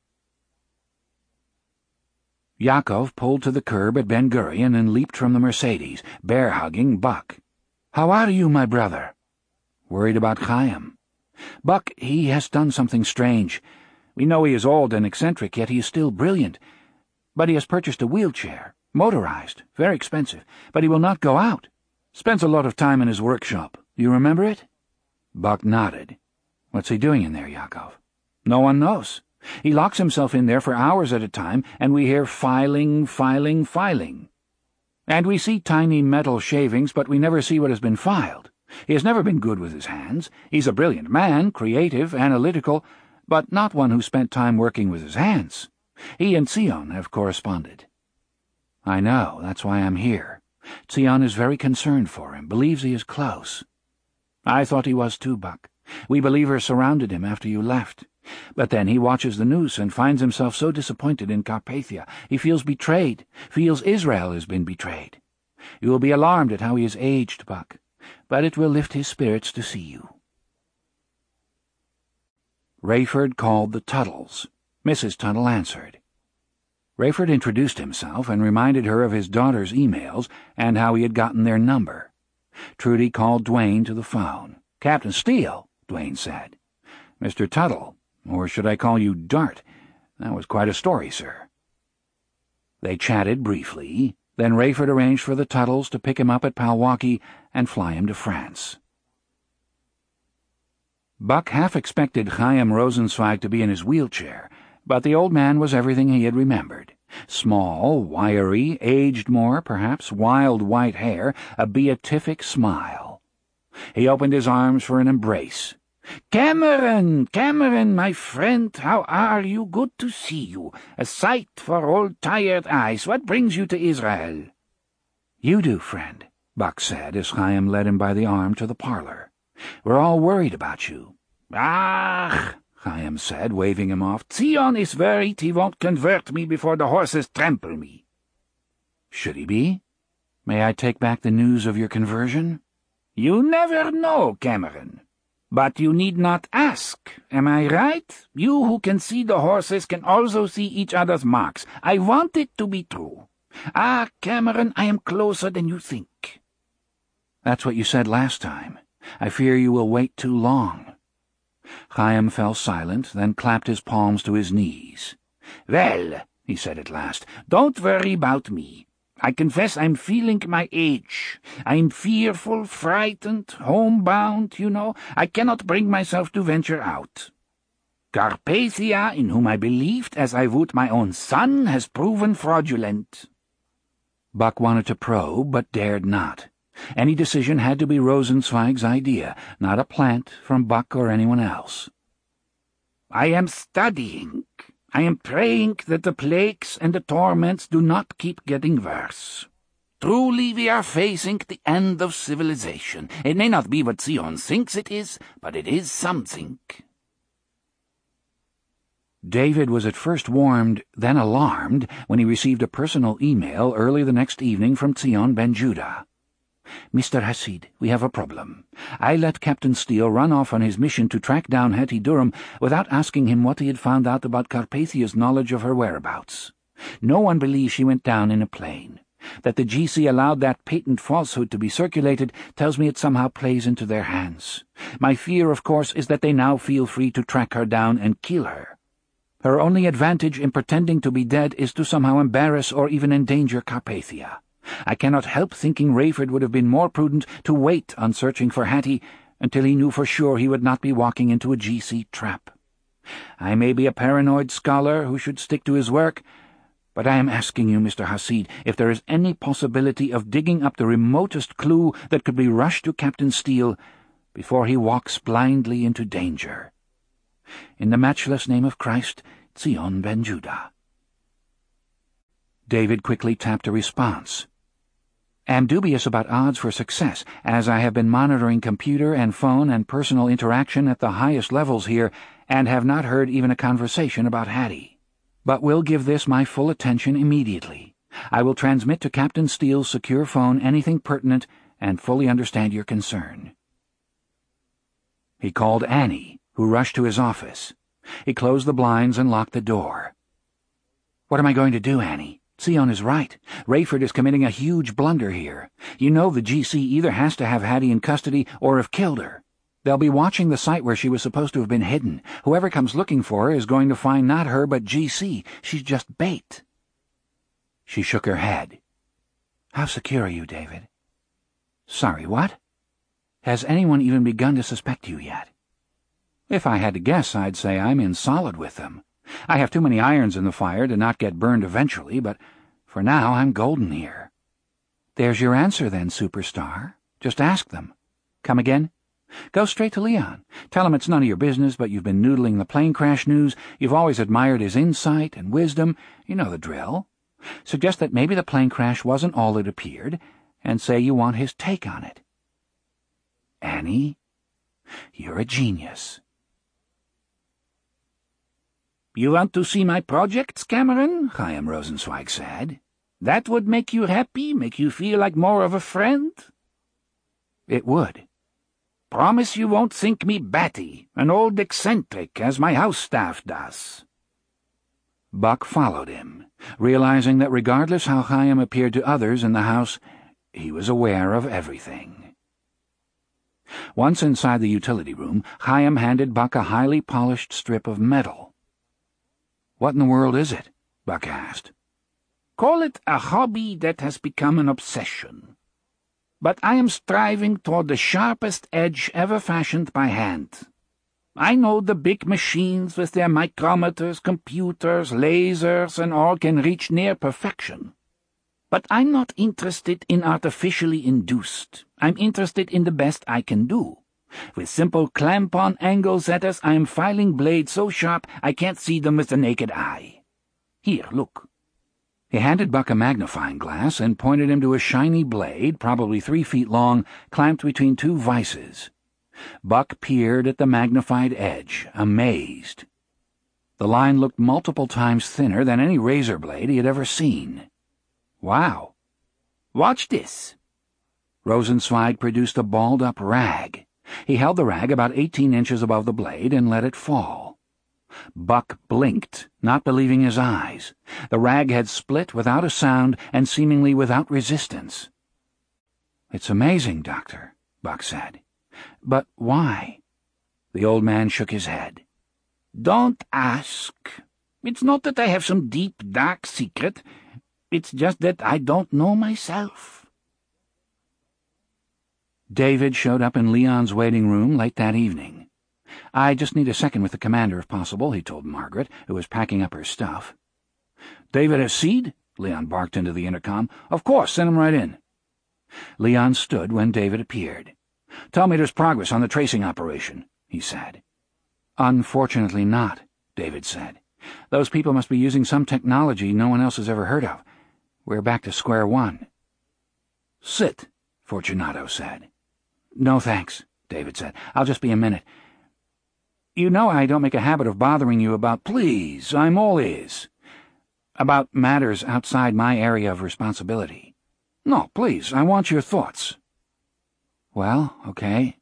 Yaakov pulled to the curb at Ben Gurion and leaped from the Mercedes, bear-hugging Buck. "How are you, my brother?" "Worried about Chaim." "Buck, he has done something strange. We know he is old and eccentric, yet he is still brilliant. But he has purchased a wheelchair, motorized, very expensive, but he will not go out. Spends a lot of time in his workshop. You remember it?" Buck nodded. "What's he doing in there, Yaakov?" "No one knows. He locks himself in there for hours at a time, and we hear filing, filing, filing. And we see tiny metal shavings, but we never see what has been filed. He has never been good with his hands. He's a brilliant man, creative, analytical, but not one who spent time working with his hands. He and Tzion have corresponded." "I know. That's why I'm here. Tzion is very concerned for him, believes he is close." "I thought he was too, Buck. We believers surrounded him after you left. But then he watches the news and finds himself so disappointed in Carpathia. He feels betrayed, feels Israel has been betrayed. You will be alarmed at how he has aged, Buck, but it will lift his spirits to see you." Rayford called the Tuttles. Missus Tuttle answered. Rayford introduced himself and reminded her of his daughter's emails and how he had gotten their number. Trudy called Duane to the phone. "Captain Steele," Duane said. "Mister Tuttle, or should I call you Dart? That was quite a story, sir." They chatted briefly, then Rayford arranged for the Tuttles to pick him up at Palwaukee and fly him to France. Buck half expected Chaim Rosenzweig to be in his wheelchair, but the old man was everything he had remembered. Small, wiry, aged more, perhaps, wild white hair, a beatific smile. He opened his arms for an embrace. "Cameron, Cameron, my friend, how are you? Good to see you. A sight for old tired eyes. What brings you to Israel?" "You do, friend," Buck said as Chaim led him by the arm to the parlor. "We're all worried about you." "Ah," Chaim said, waving him off. "Zion is worried he won't convert me before the horses trample me." "Should he be? May I take back the news of your conversion?" "You never know, Cameron. But you need not ask. Am I right? You who can see the horses can also see each other's marks. I want it to be true. Ah, Cameron, I am closer than you think." "That's what you said last time. I fear you will wait too long." Chaim fell silent, then clapped his palms to his knees. "Well," he said at last, "don't worry about me. I confess I'm feeling my age. I'm fearful, frightened, homebound, you know. I cannot bring myself to venture out. Carpathia, in whom I believed as I would my own son, has proven fraudulent." Buck wanted to probe, but dared not. Any decision had to be Rosenzweig's idea, not a plant from Buck or anyone else. "I am studying. I am praying that the plagues and the torments do not keep getting worse. Truly we are facing the end of civilization. It may not be what Zion thinks it is, but it is something." David was at first warmed, then alarmed, when he received a personal email early the next evening from Zion Ben Judah. "Mister Hasid, we have a problem. I let Captain Steele run off on his mission to track down Hetty Durham without asking him what he had found out about Carpathia's knowledge of her whereabouts. No one believes she went down in a plane. That the G C allowed that patent falsehood to be circulated tells me it somehow plays into their hands. My fear, of course, is that they now feel free to track her down and kill her. Her only advantage in pretending to be dead is to somehow embarrass or even endanger Carpathia. I cannot help thinking Rayford would have been more prudent to wait on searching for Hattie until he knew for sure he would not be walking into a G C trap. I may be a paranoid scholar who should stick to his work, but I am asking you, Mister Hasid, if there is any possibility of digging up the remotest clue that could be rushed to Captain Steele before he walks blindly into danger. In the matchless name of Christ, Zion Ben Judah." David quickly tapped a response. "Am dubious about odds for success, as I have been monitoring computer and phone and personal interaction at the highest levels here and have not heard even a conversation about Hattie. But will give this my full attention immediately. I will transmit to Captain Steele's secure phone anything pertinent and fully understand your concern." He called Annie, who rushed to his office. He closed the blinds and locked the door. "What am I going to do, Annie? Zion is right. Rayford is committing a huge blunder here. You know the G C either has to have Hattie in custody or have killed her. They'll be watching the site where she was supposed to have been hidden. Whoever comes looking for her is going to find not her but G C. She's just bait." She shook her head. "How secure are you, David?" "Sorry, what? Has anyone even begun to suspect you yet?" "If I had to guess, I'd say I'm in solid with them. I have too many irons in the fire to not get burned eventually, but for now I'm golden here." "There's your answer, then, superstar. Just ask them. Come again? Go straight to Leon. Tell him it's none of your business, but you've been noodling the plane crash news. You've always admired his insight and wisdom. You know the drill. Suggest that maybe the plane crash wasn't all it appeared, and say you want his take on it. Annie, you're a genius." "You want to see my projects, Cameron?" Chaim Rosenzweig said. "That would make you happy, make you feel like more of a friend?" "It would." "Promise you won't think me batty, an old eccentric, as my house staff does." Buck followed him, realizing that regardless how Chaim appeared to others in the house, he was aware of everything. Once inside the utility room, Chaim handed Buck a highly polished strip of metal. "What in the world is it?" Buck asked. "Call it a hobby that has become an obsession. But I am striving toward the sharpest edge ever fashioned by hand. I know the big machines with their micrometers, computers, lasers, and all can reach near perfection. But I'm not interested in artificially induced. I'm interested in the best I can do. With simple clamp-on angle setters, I am filing blades so sharp I can't see them with the naked eye. Here, look." He handed Buck a magnifying glass and pointed him to a shiny blade, probably three feet long, clamped between two vices. Buck peered at the magnified edge, amazed. The line looked multiple times thinner than any razor blade he had ever seen. "Wow." "Watch this." Rosenzweig produced a balled-up rag. He held the rag about eighteen inches above the blade and let it fall. Buck blinked, not believing his eyes. The rag had split without a sound and seemingly without resistance. "It's amazing, Doctor," Buck said. "But why?" The old man shook his head. "Don't ask. It's not that I have some deep, dark secret. It's just that I don't know myself." David showed up in Leon's waiting room late that evening. "I just need a second with the commander, if possible," he told Margaret, who was packing up her stuff. "David Hasid?" Leon barked into the intercom. "Of course, send him right in." Leon stood when David appeared. "Tell me there's progress on the tracing operation," he said. "Unfortunately not," David said. "Those people must be using some technology no one else has ever heard of. We're back to square one." "Sit," Fortunato said. "No, thanks," David said. "I'll just be a minute. You know I don't make a habit of bothering you about—" "Please, I'm all ears." "About matters outside my area of responsibility." "No, please, I want your thoughts." "Well, okay.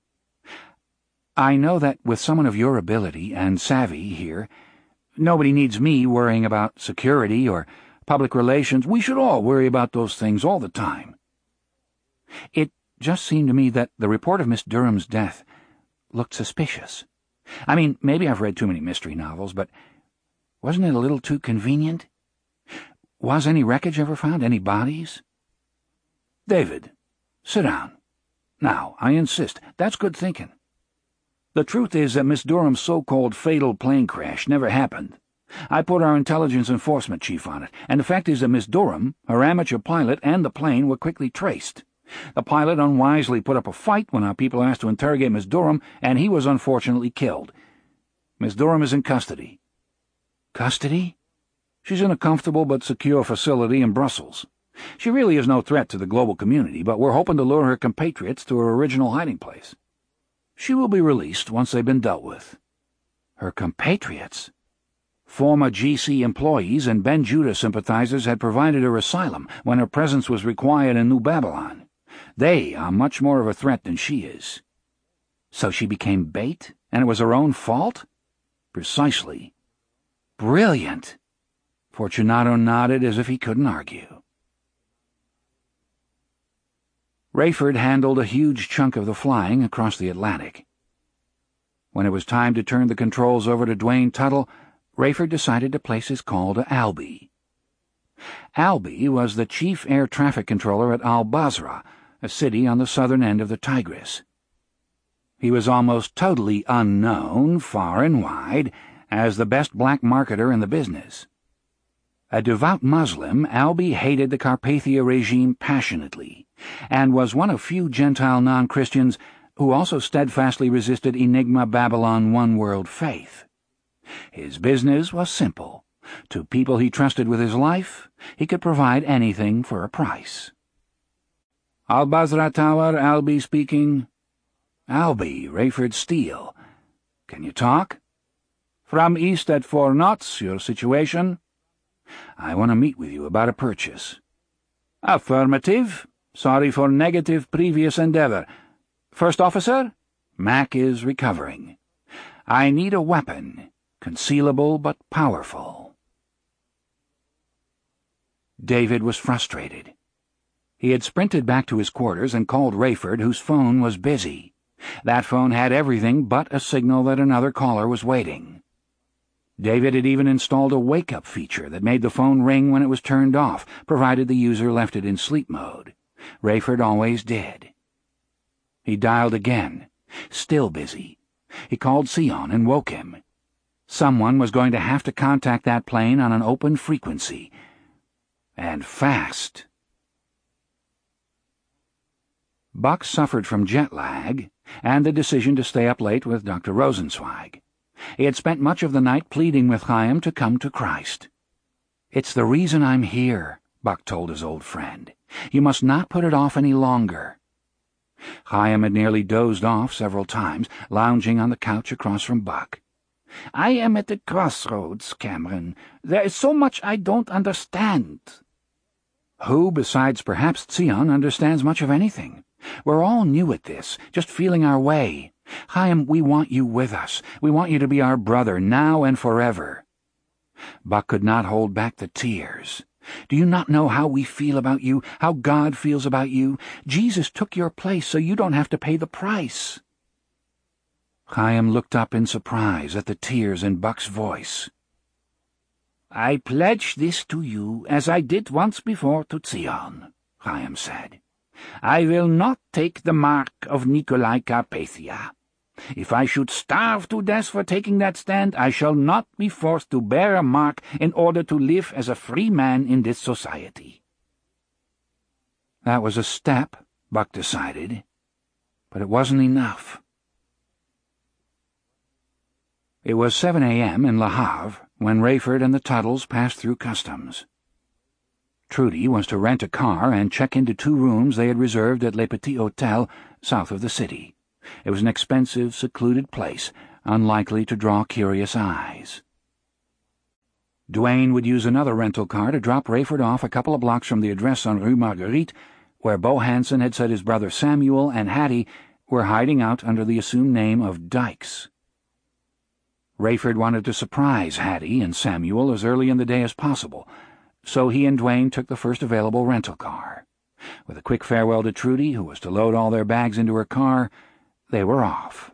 I know that with someone of your ability and savvy here, nobody needs me worrying about security or public relations. We should all worry about those things all the time." "It just seemed to me that the report of Miss Durham's death looked suspicious. I mean, maybe I've read too many mystery novels, but wasn't it a little too convenient? Was any wreckage ever found? Any bodies?" "David, sit down. Now, I insist, that's good thinking. The truth is that Miss Durham's so-called fatal plane crash never happened. I put our intelligence enforcement chief on it, and the fact is that Miss Durham, her amateur pilot, and the plane were quickly traced. The pilot unwisely put up a fight when our people asked to interrogate Miss Durham, and he was unfortunately killed. Miss Durham is in custody." "Custody?" "She's in a comfortable but secure facility in Brussels. She really is no threat to the global community, but we're hoping to lure her compatriots to her original hiding place. She will be released once they've been dealt with." "Her compatriots?" Former G C employees and Ben Judah sympathizers had provided her asylum when her presence was required in New Babylon. They are much more of a threat than she is." "So she became bait, and it was her own fault?" "Precisely." "Brilliant." Fortunato nodded as if he couldn't argue. Rayford handled a huge chunk of the flying across the Atlantic. When it was time to turn the controls over to Dwayne Tuttle, Rayford decided to place his call to Albie. Albie was the chief air traffic controller at Al-Basra, a city on the southern end of the Tigris. He was almost totally unknown, far and wide, as the best black marketer in the business. A devout Muslim, Albie hated the Carpathia regime passionately, and was one of few Gentile non-Christians who also steadfastly resisted Enigma Babylon one-world faith. His business was simple. To people he trusted with his life, he could provide anything for a price. "Al-Basra Tower, Albie speaking." "Albie, Rayford Steele. Can you talk?" "From east at four knots, your situation?" "I want to meet with you about a purchase." "Affirmative. Sorry for negative previous endeavor. First officer?" "Mac is recovering. I need a weapon, concealable but powerful." David was frustrated. He had sprinted back to his quarters and called Rayford, whose phone was busy. That phone had everything but a signal that another caller was waiting. David had even installed a wake-up feature that made the phone ring when it was turned off, provided the user left it in sleep mode. Rayford always did. He dialed again. Still busy. He called Sion and woke him. Someone was going to have to contact that plane on an open frequency. And fast. Buck suffered from jet lag and the decision to stay up late with Doctor Rosenzweig. He had spent much of the night pleading with Chaim to come to Christ. "It's the reason I'm here," Buck told his old friend. "You must not put it off any longer." Chaim had nearly dozed off several times, lounging on the couch across from Buck. "I am at the crossroads, Cameron. There is so much I don't understand." Who, besides perhaps Sion, understands much of anything? We're all new at this, just feeling our way. Chaim, we want you with us. We want you to be our brother, now and forever. Buck could not hold back the tears. "Do you not know how we feel about you, how God feels about you? Jesus took your place so you don't have to pay the price." Chaim looked up in surprise at the tears in Buck's voice. "I pledge this to you, as I did once before to Sion," Chaim said. "I will not take the mark of Nikolai Carpathia. If I should starve to death for taking that stand, I shall not be forced to bear a mark in order to live as a free man in this society." That was a step, Buck decided, but it wasn't enough. It was seven a m in Le Havre when Rayford and the Tuttles passed through customs. Trudy was to rent a car and check into two rooms they had reserved at Le Petit Hotel south of the city. It was an expensive, secluded place, unlikely to draw curious eyes. Duane would use another rental car to drop Rayford off a couple of blocks from the address on Rue Marguerite, where Bo Hansen had said his brother Samuel and Hattie were hiding out under the assumed name of Dykes. Rayford wanted to surprise Hattie and Samuel as early in the day as possible, so he and Duane took the first available rental car. With a quick farewell to Trudy, who was to load all their bags into her car, they were off.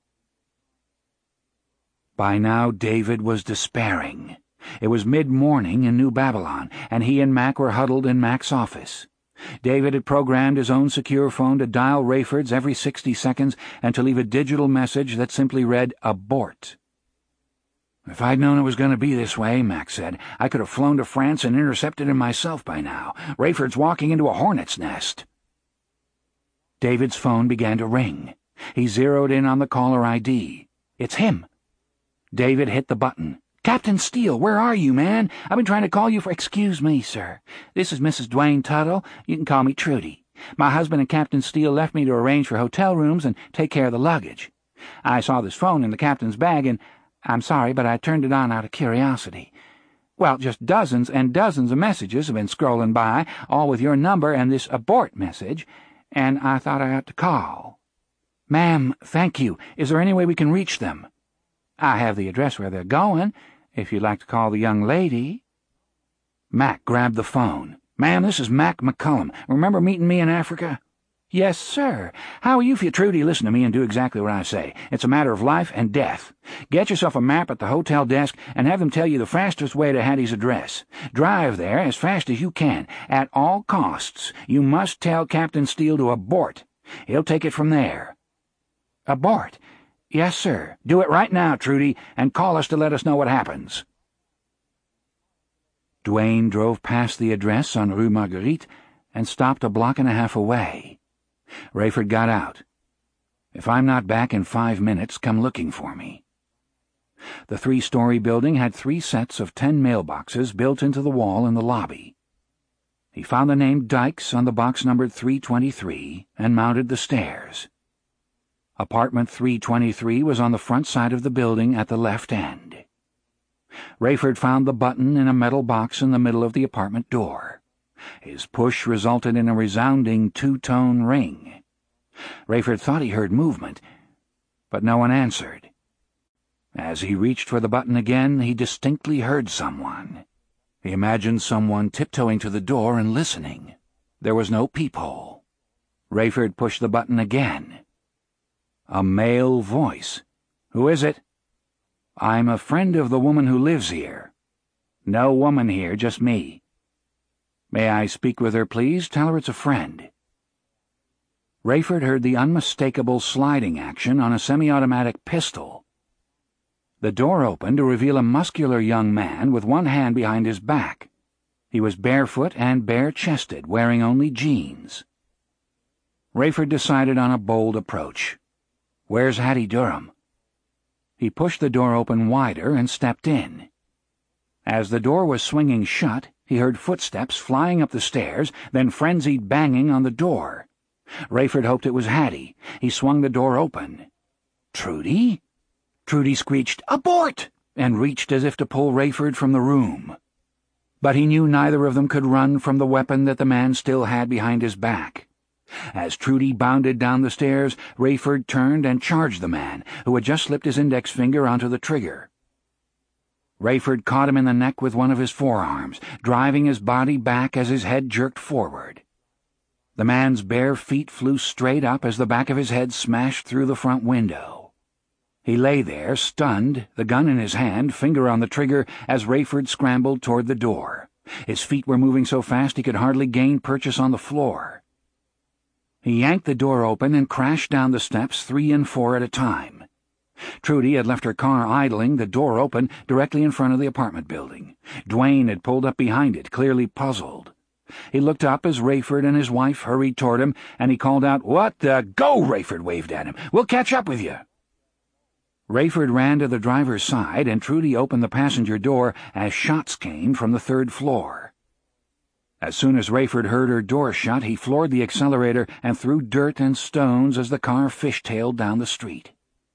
By now David was despairing. It was mid-morning in New Babylon, and he and Mac were huddled in Mac's office. David had programmed his own secure phone to dial Rayford's every sixty seconds and to leave a digital message that simply read, "Abort." "If I'd known it was going to be this way," Mac said, "I could have flown to France and intercepted him myself by now. Rayford's walking into a hornet's nest." David's phone began to ring. He zeroed in on the caller I D. "It's him." David hit the button. "Captain Steele, where are you, man? I've been trying to call you for—" "Excuse me, sir. This is Missus Duane Tuttle. You can call me Trudy. My husband and Captain Steele left me to arrange for hotel rooms and take care of the luggage. I saw this phone in the captain's bag, and I'm sorry, but I turned it on out of curiosity. Well, just dozens and dozens of messages have been scrolling by, all with your number and this abort message, and I thought I ought to call." "Ma'am, thank you. Is there any way we can reach them?" "I have the address where they're going, if you'd like to call the young lady." Mac grabbed the phone. "Ma'am, this is Mac McCullum. Remember meeting me in Africa?" "Yes, sir. How are you, if you Trudy? Listen to me and do exactly what I say. It's a matter of life and death. Get yourself a map at the hotel desk and have them tell you the fastest way to Hattie's address. Drive there as fast as you can. At all costs, you must tell Captain Steele to abort. He'll take it from there." "Abort?" "Yes, sir. Do it right now, Trudy, and call us to let us know what happens." Duane drove past the address on Rue Marguerite and stopped a block and a half away. Rayford got out. "If I'm not back in five minutes, come looking for me." The three-story building had three sets of ten mailboxes built into the wall in the lobby. He found the name Dykes on the box numbered three twenty-three and mounted the stairs. Apartment three twenty-three was on the front side of the building at the left end. Rayford found the button in a metal box in the middle of the apartment door. His push resulted in a resounding two-tone ring. Rayford thought he heard movement, but no one answered. As he reached for the button again, he distinctly heard someone. He imagined someone tiptoeing to the door and listening. There was no peephole. Rayford pushed the button again. A male voice. "Who is it?" "I'm a friend of the woman who lives here." "No woman here, just me." "May I speak with her, please? Tell her it's a friend." Rayford heard the unmistakable sliding action on a semi-automatic pistol. The door opened to reveal a muscular young man with one hand behind his back. He was barefoot and bare-chested, wearing only jeans. Rayford decided on a bold approach. "Where's Hattie Durham?" He pushed the door open wider and stepped in. As the door was swinging shut, he heard footsteps flying up the stairs, then frenzied banging on the door. Rayford hoped it was Hattie. He swung the door open. "Trudy?" Trudy screeched, "Abort!" and reached as if to pull Rayford from the room. But he knew neither of them could run from the weapon that the man still had behind his back. As Trudy bounded down the stairs, Rayford turned and charged the man, who had just slipped his index finger onto the trigger. Rayford caught him in the neck with one of his forearms, driving his body back as his head jerked forward. The man's bare feet flew straight up as the back of his head smashed through the front window. He lay there, stunned, the gun in his hand, finger on the trigger, as Rayford scrambled toward the door. His feet were moving so fast he could hardly gain purchase on the floor. He yanked the door open and crashed down the steps, three and four at a time. Trudy had left her car idling, the door open, directly in front of the apartment building. Dwayne had pulled up behind it, clearly puzzled. He looked up as Rayford and his wife hurried toward him, and he called out, "What the—" "Go!" Rayford waved at him. "We'll catch up with you." Rayford ran to the driver's side, and Trudy opened the passenger door as shots came from the third floor. As soon as Rayford heard her door shut, he floored the accelerator and threw dirt and stones as the car fishtailed down the street.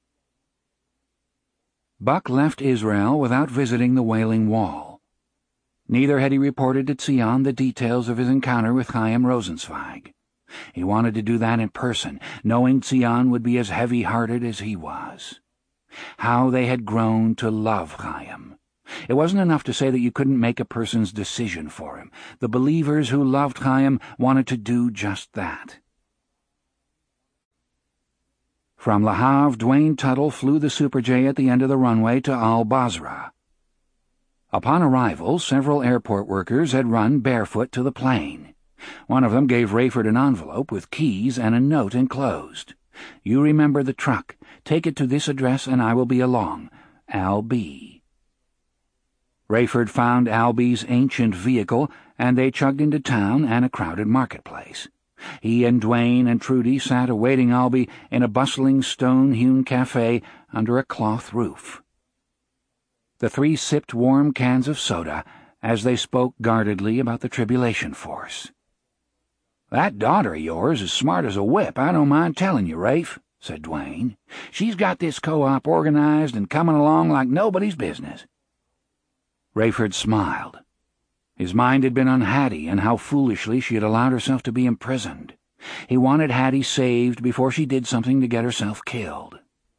Buck left Israel without visiting the Wailing Wall. Neither had he reported to Zion the details of his encounter with Chaim Rosenzweig. He wanted to do that in person, knowing Zion would be as heavy-hearted as he was. How they had grown to love Chaim. It wasn't enough to say that you couldn't make a person's decision for him. The believers who loved Chaim wanted to do just that. From Le Havre, Dwayne Tuttle flew the Super J at the end of the runway to Al-Basra. Upon arrival, several airport workers had run barefoot to the plane. One of them gave Rayford an envelope with keys and a note enclosed. "You remember the truck. Take it to this address and I will be along. Al B." Rayford found Albie's ancient vehicle, and they chugged into town and a crowded marketplace. He and Dwayne and Trudy sat awaiting Albie in a bustling stone-hewn cafe under a cloth roof. The three sipped warm cans of soda as they spoke guardedly about the Tribulation Force. "That daughter of yours is smart as a whip, I don't mind telling you, Rafe," said Dwayne. "She's got this co-op organized and coming along like nobody's business." Rayford smiled. His mind had been on Hattie and how foolishly she had allowed herself to be imprisoned. He wanted Hattie saved before she did something to get herself killed.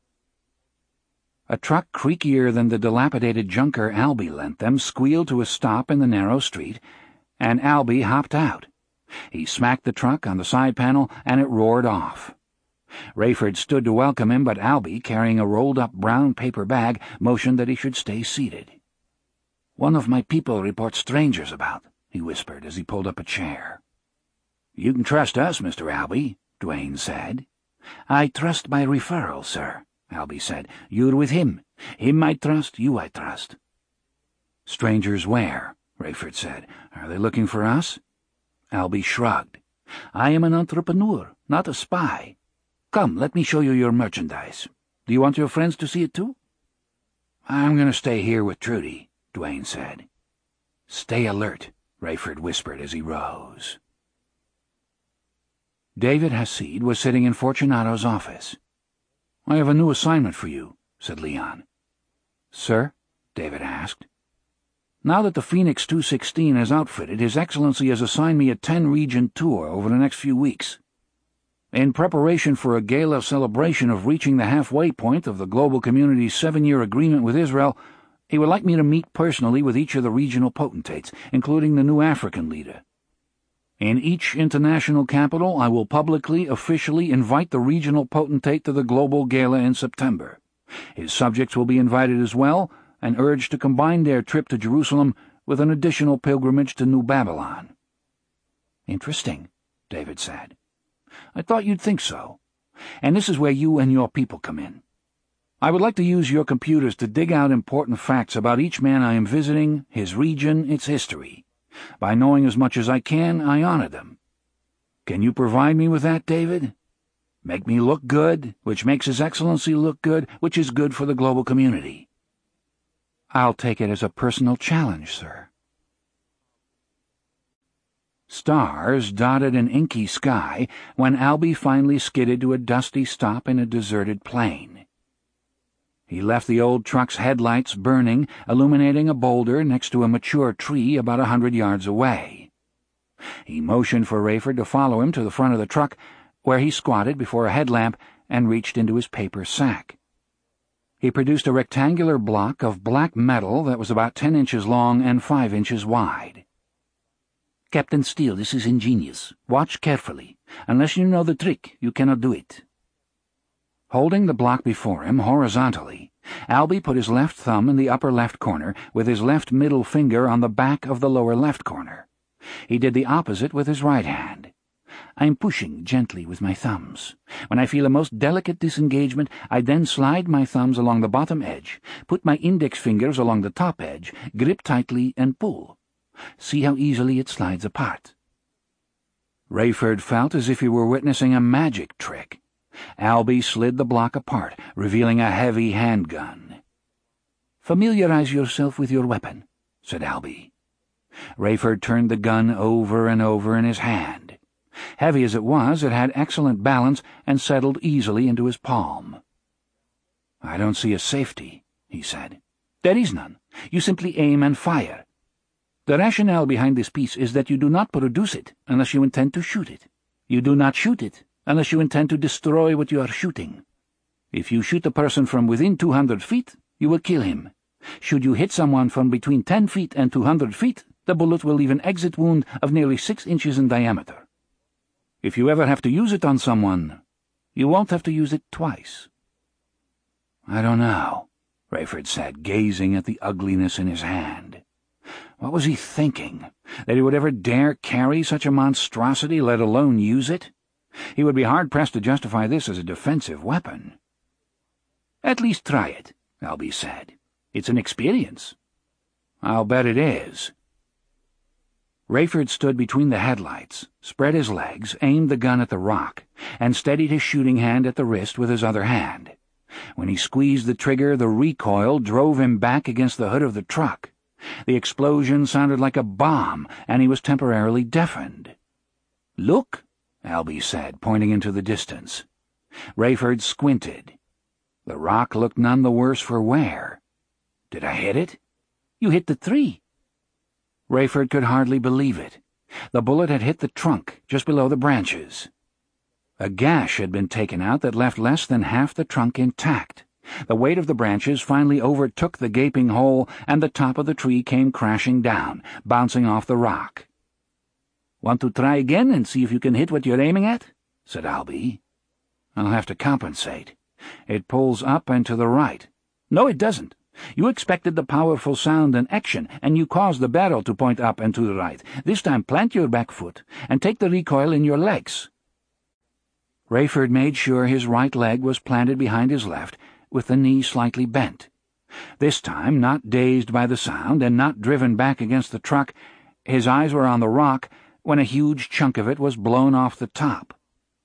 A truck creakier than the dilapidated junker Albie lent them squealed to a stop in the narrow street, and Albie hopped out. He smacked the truck on the side panel, and it roared off. Rayford stood to welcome him, but Albie, carrying a rolled-up brown paper bag, motioned that he should stay seated. "One of my people reports strangers about," he whispered as he pulled up a chair. "You can trust us, Mister Albie," Dwayne said. "I trust by referral, sir," Albie said. "You're with him. Him I trust, you I trust." "Strangers where?" Rayford said. "Are they looking for us?" Albie shrugged. "I am an entrepreneur, not a spy. Come, let me show you your merchandise. Do you want your friends to see it too?" "I'm going to stay here with Trudy," Dwayne said. "Stay alert," Rayford whispered as he rose. David Hasid was sitting in Fortunato's office. "I have a new assignment for you," said Leon. "Sir?" David asked. "Now that the Phoenix two sixteen is outfitted, His Excellency has assigned me a ten-region tour over the next few weeks. In preparation for a gala celebration of reaching the halfway point of the global community's seven-year agreement with Israel, he would like me to meet personally with each of the regional potentates, including the new African leader. In each international capital, I will publicly, officially invite the regional potentate to the global gala in September. His subjects will be invited as well, and urged to combine their trip to Jerusalem with an additional pilgrimage to New Babylon." "Interesting," David said. "I thought you'd think so. And this is where you and your people come in. I would like to use your computers to dig out important facts about each man I am visiting, his region, its history. By knowing as much as I can, I honor them. Can you provide me with that, David? Make me look good, which makes His Excellency look good, which is good for the global community." "I'll take it as a personal challenge, sir." Stars dotted an inky sky when Albie finally skidded to a dusty stop in a deserted plain. He left the old truck's headlights burning, illuminating a boulder next to a mature tree about a hundred yards away. He motioned for Rayford to follow him to the front of the truck, where he squatted before a headlamp and reached into his paper sack. He produced a rectangular block of black metal that was about ten inches long and five inches wide. "Captain Steele, this is ingenious. Watch carefully. Unless you know the trick, you cannot do it." Holding the block before him horizontally, Albie put his left thumb in the upper left corner with his left middle finger on the back of the lower left corner. He did the opposite with his right hand. "I'm pushing gently with my thumbs. When I feel a most delicate disengagement, I then slide my thumbs along the bottom edge, put my index fingers along the top edge, grip tightly, and pull. See how easily it slides apart." Rayford felt as if he were witnessing a magic trick. Albie slid the block apart, revealing a heavy handgun. "Familiarize yourself with your weapon," said Albie. Rayford turned the gun over and over in his hand. Heavy as it was, it had excellent balance and settled easily into his palm. "I don't see a safety," he said. "There is none. You simply aim and fire. The rationale behind this piece is that you do not produce it unless you intend to shoot it. You do not shoot it unless you intend to destroy what you are shooting. If you shoot a person from within two hundred feet, you will kill him. Should you hit someone from between ten feet and two hundred feet, the bullet will leave an exit wound of nearly six inches in diameter. If you ever have to use it on someone, you won't have to use it twice." "I don't know," Rayford said, gazing at the ugliness in his hand. What was he thinking? That he would ever dare carry such a monstrosity, let alone use it? He would be hard-pressed to justify this as a defensive weapon. "At least try it," Albie said. "It's an experience." "I'll bet it is." Rayford stood between the headlights, spread his legs, aimed the gun at the rock, and steadied his shooting hand at the wrist with his other hand. When he squeezed the trigger, the recoil drove him back against the hood of the truck. The explosion sounded like a bomb, and he was temporarily deafened. "Look," Albie said, pointing into the distance. Rayford squinted. The rock looked none the worse for wear. "Did I hit it?" "You hit the tree." Rayford could hardly believe it. The bullet had hit the trunk, just below the branches. A gash had been taken out that left less than half the trunk intact. The weight of the branches finally overtook the gaping hole, and the top of the tree came crashing down, bouncing off the rock. "Want to try again and see if you can hit what you're aiming at?" said Albie. "I'll have to compensate. It pulls up and to the right." "No, it doesn't. You expected the powerful sound and action, and you caused the barrel to point up and to the right. This time plant your back foot, and take the recoil in your legs." Rayford made sure his right leg was planted behind his left, with the knee slightly bent. This time, not dazed by the sound and not driven back against the truck, his eyes were on the rock when a huge chunk of it was blown off the top.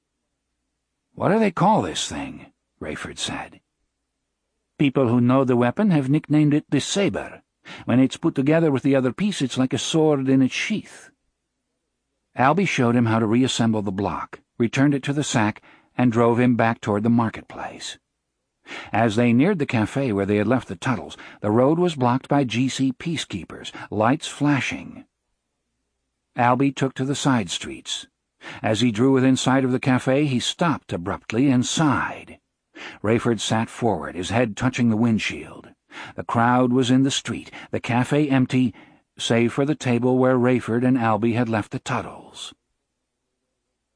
"What do they call this thing?" Rayford said. "People who know the weapon have nicknamed it the saber. When it's put together with the other piece, it's like a sword in its sheath." Albie showed him how to reassemble the block, returned it to the sack, and drove him back toward the marketplace. As they neared the cafe where they had left the Tuttles, the road was blocked by G C peacekeepers, lights flashing. Albie took to the side streets. As he drew within sight of the cafe, he stopped abruptly and sighed. Rayford sat forward, his head touching the windshield. The crowd was in the street, the cafe empty, save for the table where Rayford and Albie had left the Tuttles.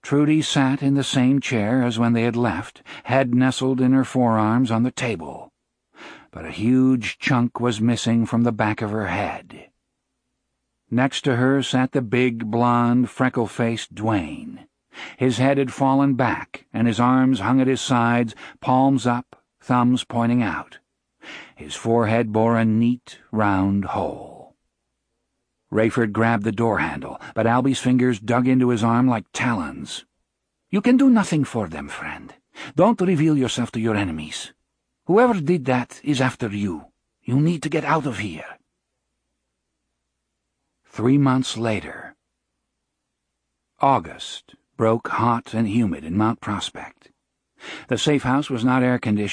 Trudy sat in the same chair as when they had left, head nestled in her forearms on the table, but a huge chunk was missing from the back of her head. Next to her sat the big, blond, freckle-faced Dwayne. His head had fallen back, and his arms hung at his sides, palms up, thumbs pointing out. His forehead bore a neat, round hole. Rayford grabbed the door handle, but Albie's fingers dug into his arm like talons. "You can do nothing for them, friend. Don't reveal yourself to your enemies. Whoever did that is after you. You need to get out of here." Three months later. August broke hot and humid in Mount Prospect. The safe house was not air-conditioned.